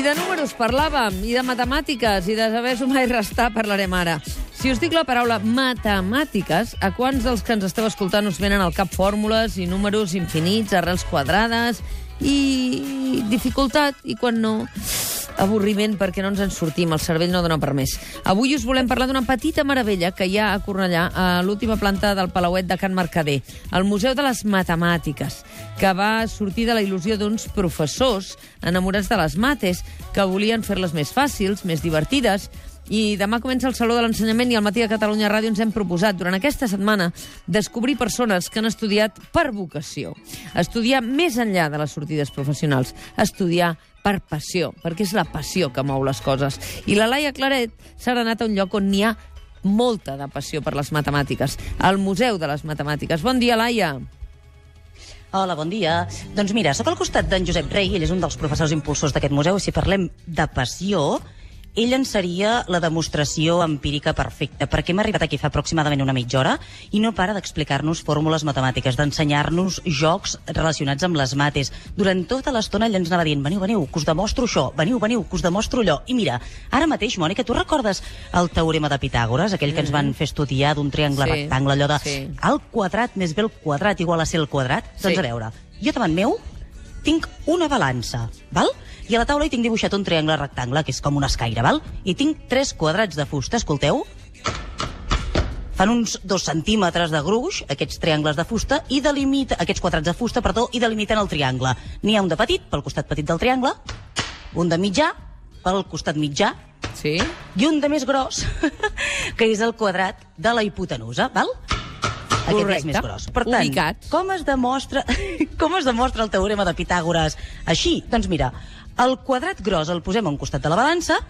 de números parlàvem, i de matemàtiques, i de saber sumar i restar parlarem ara. Si us dic la paraula matemàtiques, a quants dels que ens esteu escoltant us venen al cap fórmules i números infinits, arrels quadrades i dificultat, i quan no, avorriment perquè no ens en sortim, el cervell no dona per més. Avui us volem parlar d'una petita meravella que hi ha a Cornellà, a l'última planta del Palauet de Can Mercader, el Museu de les Matemàtiques, que va sortir de la il·lusió d'uns professors enamorats de les mates, que volien fer-les més fàcils, més divertides. I demà comença el Saló de l'Ensenyament i al Matí de Catalunya Ràdio ens hem proposat durant aquesta setmana descobrir persones que han estudiat per vocació. Estudiar més enllà de les sortides professionals. Estudiar per passió, perquè és la passió que mou les coses. I la Laia Claret s'ha anat a un lloc on n'hi ha molta de passió per les matemàtiques, al Museu de les Matemàtiques. Bon dia, Laia. Hola, bon dia. Doncs mira, soc al costat d'en Josep Rey, ell és un dels professors impulsors d'aquest museu, i si parlem de passió, ell en seria la demostració empírica perfecta, perquè hem arribat aquí fa aproximadament una mitja hora i no para d'explicar-nos fórmules matemàtiques, d'ensenyar-nos jocs relacionats amb les mates. Durant tota l'estona ell ens anava dient: veniu, veniu, que us demostro això, veniu, veniu, que us demostro allò. I mira, ara mateix, Mònica, tu recordes el teorema de Pitàgores, aquell que ens van fer estudiar d'un triangle rectangle, allò de al quadrat més b al quadrat igual a c al quadrat? Doncs a veure, jo davant meu tinc una balança, val? I a la taula hi tinc dibuixat un triangle rectangle, que és com un escaire, val? I tinc 3 quadrats de fusta, escolteu? Fan uns 2 centímetres de gruix, aquests triangles de fusta, i aquests quadrats de fusta, perdó, i delimiten el triangle. N'hi ha un de petit, pel costat petit del triangle, un de mitjà, pel costat mitjà, i un de més gros, que és el quadrat de la hipotenusa, val? Aquest és més gros. Per tant, com es demostra el teorema de Pitàgores així? Doncs mira, el quadrat gros el posem a un costat de la balança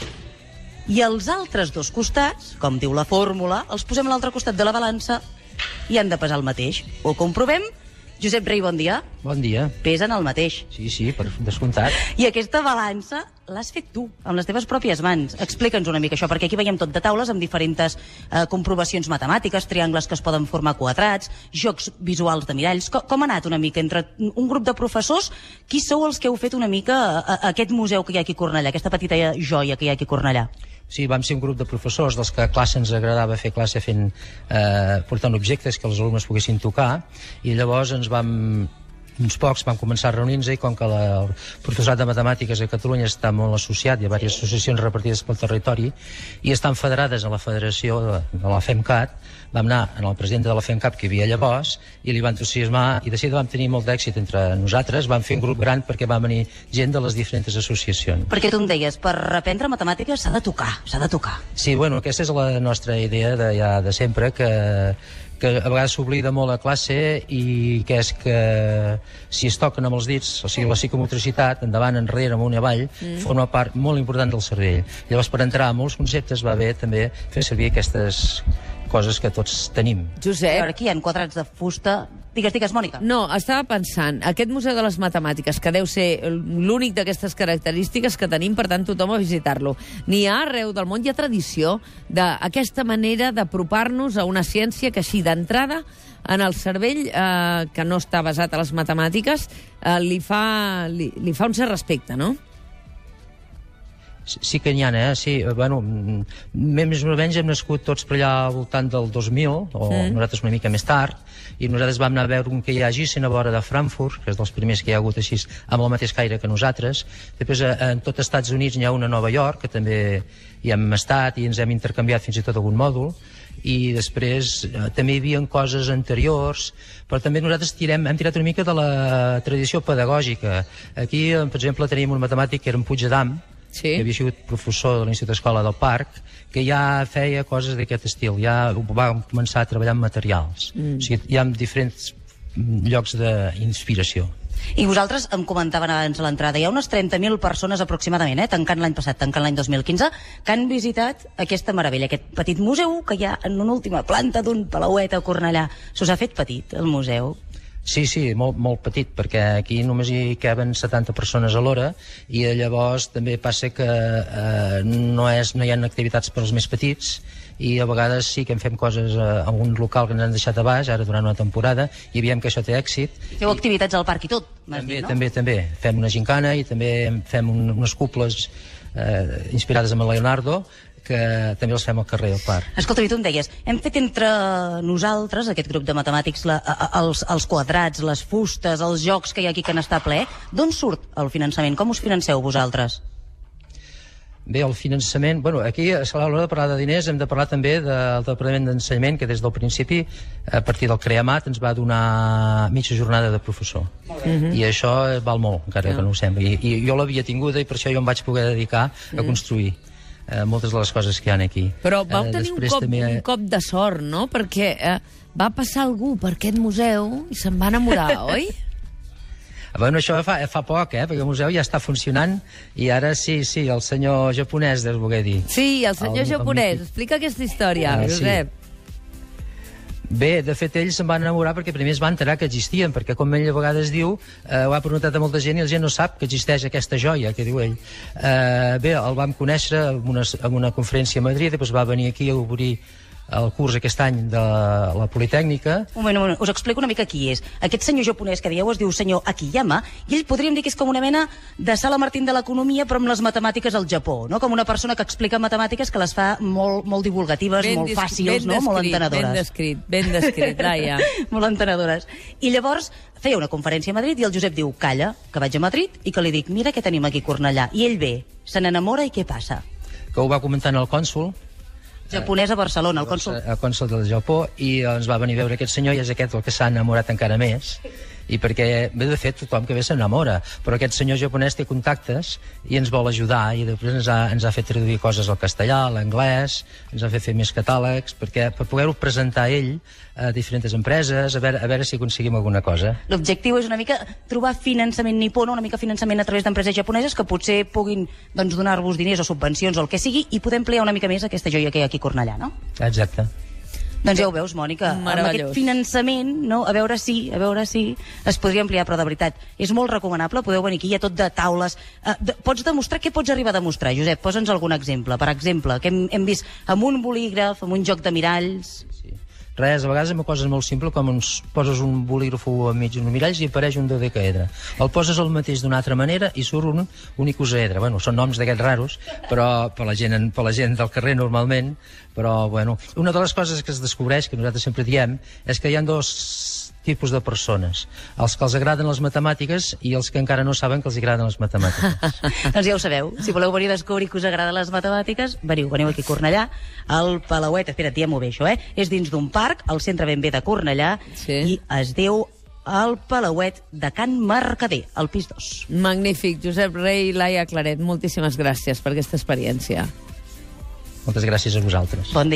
i els altres 2 costats, com diu la fórmula, els posem a l'altre costat de la balança i han de pesar el mateix. Ho comprovem? Josep Rey, bon dia. Bon dia. Pesen el mateix. Sí, per descomptat. I aquesta balança l'has fet tu, amb les teves pròpies mans. Explica'ns una mica això, perquè aquí veiem tot de taules amb diferents comprovacions matemàtiques, triangles que es poden formar quadrats, jocs visuals de miralls. Com ha anat una mica entre un grup de professors? Qui sou els que heu fet una mica aquest museu que hi ha aquí a Cornellà, aquesta petita joia que hi ha aquí a Cornellà? Sí, vam ser un grup de professors dels que a classe ens agradava fer classe portant objectes que els alumnes poguessin tocar, i llavors uns pocs vam començar a reunir-nos, i com que el professorat de matemàtiques a Catalunya està molt associat, hi ha diverses associacions repartides pel territori i estan federades a la federació de la FEMCAT, vam anar al president de la FEMCAT que hi havia llavors i li van entusiasmar, i de seguida vam tenir molt d'èxit entre nosaltres, vam fer un grup gran perquè va venir gent de les diferents associacions. Perquè tu em deies, per aprendre matemàtiques s'ha de tocar. Sí, bueno, aquesta és la nostra idea de sempre, que a vegades s'oblida molt a classe, i que és que si es toquen amb els dits, o sigui, la psicomotricitat, endavant, enrere, amunt i avall, forma part molt important del cervell. Llavors, per entrar a molts conceptes va bé també fer servir aquestes coses que tots tenim. Josep, però aquí hi ha quadrats de fusta. Digues, Mònica. No, estava pensant, aquest Museu de les Matemàtiques, que deu ser l'únic d'aquestes característiques que tenim, per tant, tothom a visitar-lo. N'hi ha arreu del món, hi ha tradició d'aquesta manera d'apropar-nos a una ciència que així d'entrada en el cervell, que no està basat a les matemàtiques, li fa un cert respecte, no? Sí que n'hi ha, sí. Bueno, més o menys hem nascut tots per allà al voltant del 2000, o nosaltres una mica més tard, i nosaltres vam anar a veure un que hi ha a Gießen, a vora de Frankfurt, que és dels primers que hi ha hagut així, amb el mateix caire que nosaltres. Després, en tots els Estats Units n'hi ha una a Nova York, que també hi hem estat i ens hem intercanviat fins i tot algun mòdul, i després també hi havia coses anteriors, però també nosaltres hem tirat una mica de la tradició pedagògica. Aquí, per exemple, tenim un matemàtic que era en Puigdemont, que havia sigut professor de l'Institut Escola del Parc, que ja feia coses d'aquest estil, ja va començar a treballar amb materials. O sigui, hi ha diferents llocs d'inspiració. I vosaltres em comentaven abans a l'entrada, hi ha unes 30.000 persones aproximadament, tancant l'any passat, tancant l'any 2015, que han visitat aquesta meravella, aquest petit museu que hi ha en una última planta d'un palauet a Cornellà. S'us ha fet petit, el museu? Sí, molt petit, perquè aquí només hi caben 70 persones a l'hora, i llavors també passa que no hi ha activitats per als més petits, i a vegades sí que en fem coses a un local que ens han deixat a baix, ara durant una temporada, i veiem que això té èxit. Feu activitats al parc i tot, m'has dit, no? També. Fem una gincana i també fem unes cuples inspirades en el Leonardo, que també els fem al carrer del parc. Escolta, i tu em deies, hem fet entre nosaltres, aquest grup de matemàtics, els quadrats, les fustes, els jocs que hi ha aquí que n'està ple. D'on surt el finançament? Com us financeu vosaltres? Bé, el finançament... Bueno, aquí, a l'hora de parlar de diners, hem de parlar també del Departament d'Ensenyament, que des del principi, a partir del CREAMAT, ens va donar mitja jornada de professor. I això val molt, encara que no ho sembli. I jo l'havia tinguda i per això jo em vaig poder dedicar a construir moltes de les coses que hi ha aquí. Però vau tenir un cop de sort, no? Perquè va passar algú per aquest museu i se'n va enamorar, oi? Bueno, això fa poc, perquè el museu ja està funcionant i ara sí, el senyor japonès, deus voler dir. Sí, el senyor japonès. Explica aquesta història, Josep. Bé, de fet, ells se'n van enamorar perquè primer es van enterar que existien, perquè, com ell a vegades diu, ho ha preguntat a molta gent i la gent no sap que existeix aquesta joia, que diu ell. Bé, el vam conèixer en una conferència a Madrid, després va venir aquí a obrir el curs aquest any de la Politècnica. Un moment, us explico una mica qui és. Aquest senyor japonès que dieu es diu senyor Akiyama, i ell podríem dir que és com una mena de Sala Martín de l'economia, però amb les matemàtiques al Japó, no? Com una persona que explica matemàtiques que les fa molt divulgatives, molt fàcils, no? Molt entenedores. Ben descrit, Laia. Molt entenedores. I llavors feia una conferència a Madrid i el Josep diu, calla, que vaig a Madrid i que li dic, mira què tenim aquí a Cornellà. I ell ve, se n'enamora i què passa? Que ho va comentar el cònsol, japonès a Barcelona, el cònsol. El cònsol del Japó, i ens va venir a veure aquest senyor i és aquest el que s'ha enamorat encara més. I perquè, bé, de fet, tothom que ve s'enamora, però aquest senyor japonès té contactes i ens vol ajudar, i després ens ha fet traduir coses al castellà, a l'anglès, ens ha fet fer més catàlegs, per poder-ho presentar ell a diferents empreses, a veure si aconseguim alguna cosa. L'objectiu és una mica trobar finançament nipó, una mica finançament a través d'empreses japoneses que potser puguin donar-vos diners o subvencions o el que sigui i poder ampliar una mica més aquesta joia que hi ha aquí a Cornellà, no? Exacte. Doncs ja ho veus, Mònica, amb aquest finançament, no? A veure si es podria ampliar, però de veritat, és molt recomanable, podeu venir aquí, hi ha tot de taules. Pots demostrar, què pots arribar a demostrar, Josep? Posa'ns algun exemple. Per exemple, que hem vist amb un bolígraf, amb un joc de miralls. Sí. Res, a vegades amb coses molt simples, com poses un bolígraf enmig d'uns miralls i apareix un dodecaedre. El poses el mateix d'una altra manera i surt un icosaedre. Bueno, són noms d'aquests raros, però per la gent del carrer normalment, però, bueno, una de les coses que es descobreix, que nosaltres sempre diem, és que hi ha dos tipus de persones. Els que els agraden les matemàtiques i els que encara no saben que els agraden les matemàtiques. Doncs ja ho sabeu. Si voleu venir a descobrir que us agraden les matemàtiques, veniu aquí a Cornellà, al Palauet, espera't, diguem-ho bé, això, és dins d'un parc, al centre ben bé de Cornellà, i es diu el Palauet de Can Mercader, al pis 2. Magnífic. Josep Rey i Laia Claret, moltíssimes gràcies per aquesta experiència. Moltes gràcies a vosaltres. Bon dia.